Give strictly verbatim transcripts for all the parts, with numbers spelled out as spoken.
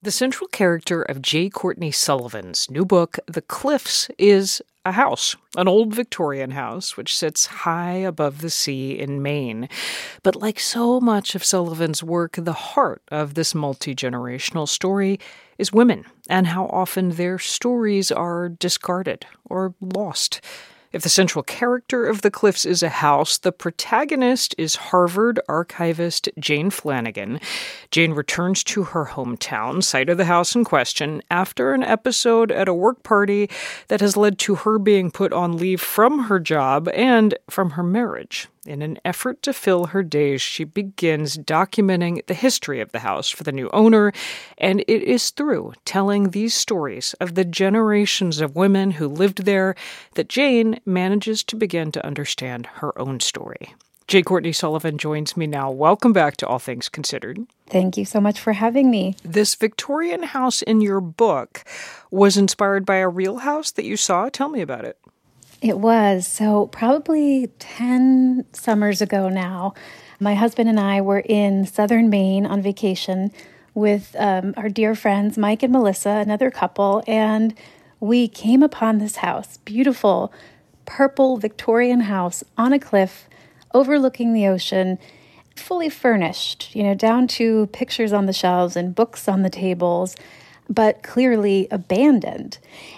The central character of J. Courtney Sullivan's new book, The Cliffs, is a house, an old Victorian house, which sits high above the sea in Maine. But like so much of Sullivan's work, the heart of this multi-generational story is women, and how often their stories are discarded or lost. If the central character of The Cliffs is a house, the protagonist is Harvard archivist Jane Flanagan. Jane returns to her hometown, site of the house in question, after an episode at a work party that has led to her being put on leave from her job and from her marriage. In an effort to fill her days, she begins documenting the history of the house for the new owner, and it is through telling these stories of the generations of women who lived there that Jane manages to begin to understand her own story. J. Courtney Sullivan joins me now. Welcome back to All Things Considered. Thank you so much for having me. This Victorian house in your book was inspired by a real house that you saw. Tell me about it. It was. So probably ten summers ago now, my husband and I were in southern Maine on vacation with um, our dear friends, Mike and Melissa, another couple, and we came upon this house, beautiful purple Victorian house on a cliff overlooking the ocean, fully furnished, you know, down to pictures on the shelves and books on the tables, but clearly abandoned.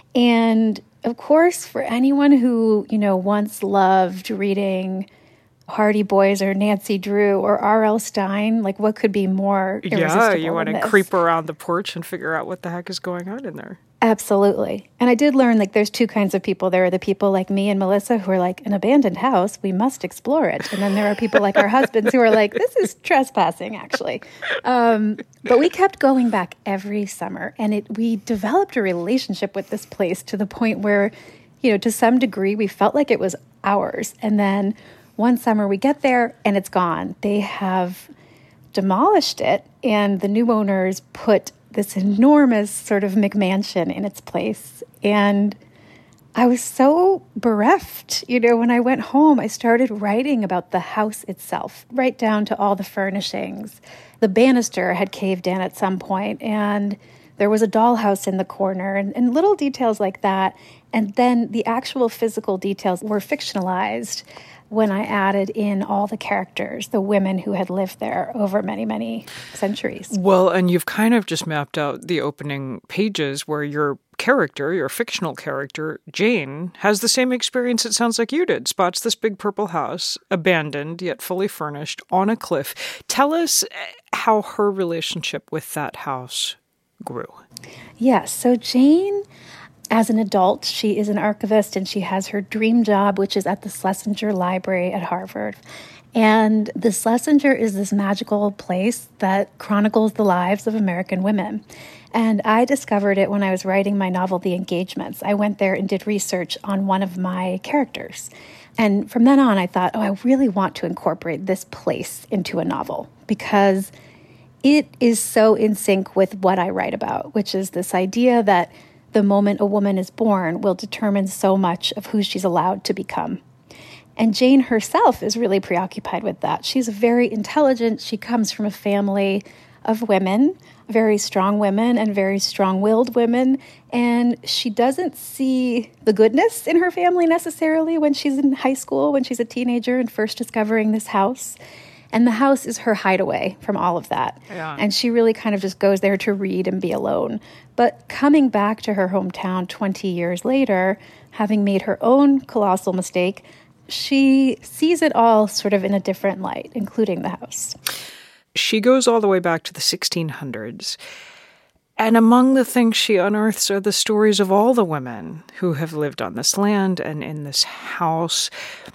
And of course, for anyone who, you know, once loved reading Hardy Boys or Nancy Drew or R L. Stine, like what could be more irresistible Yeah, you want than to this? creep around the porch and figure out what the heck is going on in there. Absolutely. And I did learn like there's two kinds of people. There are the people like me and Melissa who are like, an abandoned house, we must explore it. And then there are people like our husbands who are like, this is trespassing, actually. Um, but we kept going back every summer, and it we developed a relationship with this place to the point where, you know, to some degree, we felt like it was ours. And then one summer we get there and it's gone. They have demolished it, and the new owners put this enormous sort of McMansion in its place. And I was so bereft. You know, when I went home, I started writing about the house itself, right down to all the furnishings. The banister had caved in at some point, and there was a dollhouse in the corner, and, and little details like that. And then the actual physical details were fictionalized when I added in all the characters, the women who had lived there over many, many centuries. Well, and you've kind of just mapped out the opening pages where your character, your fictional character, Jane, has the same experience it sounds like you did. Spots this big purple house, abandoned yet fully furnished, on a cliff. Tell us how her relationship with that house grew. Yes, so Jane, as an adult, she is an archivist, and she has her dream job, which is at the Schlesinger Library at Harvard. And the Schlesinger is this magical place that chronicles the lives of American women. And I discovered it when I was writing my novel, The Engagements. I went there and did research on one of my characters. And from then on, I thought, oh, I really want to incorporate this place into a novel, because it is so in sync with what I write about, which is this idea that the moment a woman is born will determine so much of who she's allowed to become. And Jane herself is really preoccupied with that. She's very intelligent. She comes from a family of women, very strong women and very strong-willed women. And she doesn't see the goodness in her family necessarily when she's in high school, when she's a teenager and first discovering this house. And the house is her hideaway from all of that. Yeah. And she really kind of just goes there to read and be alone. But coming back to her hometown twenty years later, having made her own colossal mistake, she sees it all sort of in a different light, including the house. She goes all the way back to the sixteen hundreds. And among the things she unearths are the stories of all the women who have lived on this land and in this house.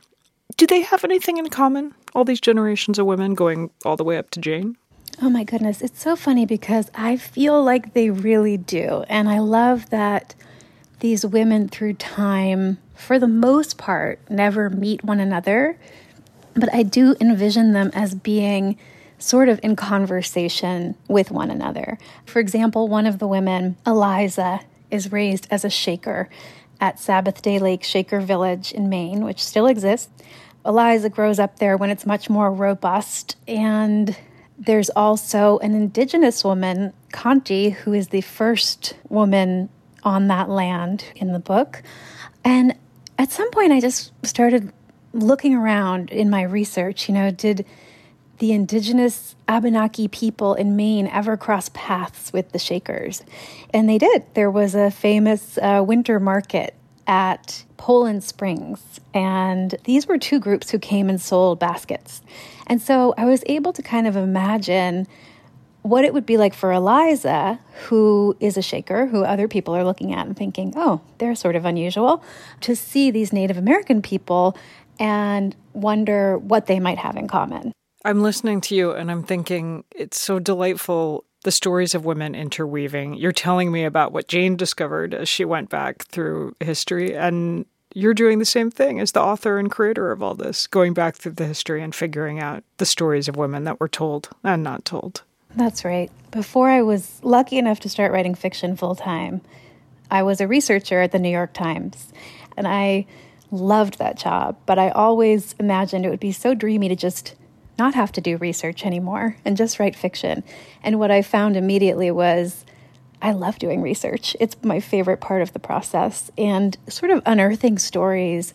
Do they have anything in common, all these generations of women going all the way up to Jane? Oh my goodness, it's so funny because I feel like they really do. And I love that these women through time, for the most part, never meet one another. But I do envision them as being sort of in conversation with one another. For example, one of the women, Eliza, is raised as a Shaker at Sabbath Day Lake Shaker Village in Maine, which still exists. Eliza grows up there when it's much more robust, and there's also an indigenous woman Conti, who is the first woman on that land in the book. And at some point, I just started looking around in my research. You know, did the indigenous Abenaki people in Maine ever cross paths with the Shakers? And they did. There was a famous uh, winter market at Poland Springs, and these were two groups who came and sold baskets. And so I was able to kind of imagine what it would be like for Eliza, who is a Shaker, who other people are looking at and thinking, oh, they're sort of unusual, to see these Native American people and wonder what they might have in common. I'm listening to you and I'm thinking it's so delightful, the stories of women interweaving. You're telling me about what Jane discovered as she went back through history, and you're doing the same thing as the author and creator of all this, going back through the history and figuring out the stories of women that were told and not told. That's right. Before I was lucky enough to start writing fiction full-time, I was a researcher at the New York Times, and I loved that job, but I always imagined it would be so dreamy to just not have to do research anymore and just write fiction. And what I found immediately was I love doing research. It's my favorite part of the process, and sort of unearthing stories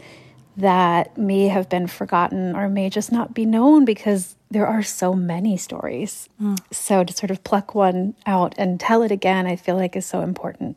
that may have been forgotten or may just not be known because there are so many stories. Mm. So to sort of pluck one out and tell it again, I feel like is so important.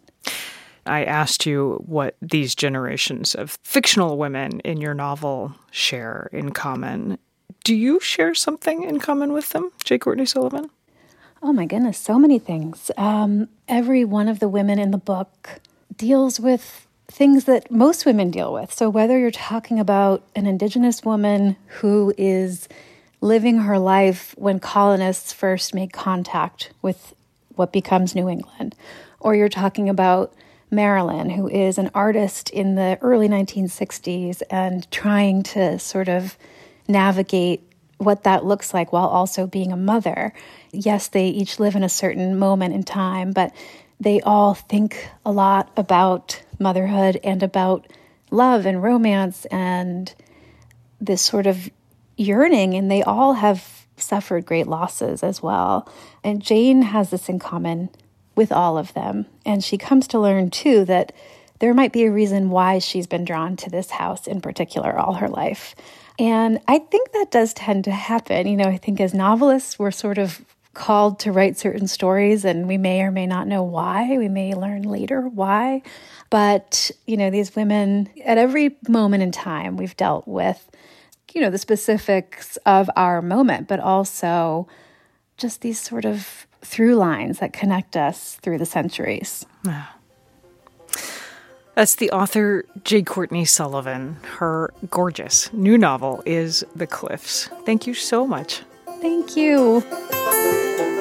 I asked you what these generations of fictional women in your novel share in common. Do you share something in common with them, J. Courtney Sullivan? Oh my goodness, so many things. Um, every one of the women in the book deals with things that most women deal with. So whether you're talking about an Indigenous woman who is living her life when colonists first make contact with what becomes New England, or you're talking about Marilyn, who is an artist in the early nineteen sixties and trying to sort of navigate what that looks like while also being a mother. Yes, they each live in a certain moment in time, but they all think a lot about motherhood and about love and romance and this sort of yearning, and they all have suffered great losses as well. And Jane has this in common with all of them. And she comes to learn, too, that there might be a reason why she's been drawn to this house in particular all her life. And I think that does tend to happen. You know, I think as novelists, we're sort of called to write certain stories, and we may or may not know why. We may learn later why. But, you know, these women, at every moment in time, we've dealt with, you know, the specifics of our moment, but also just these sort of through lines that connect us through the centuries. Yeah. That's the author, J. Courtney Sullivan. Her gorgeous new novel is The Cliffs. Thank you so much. Thank you.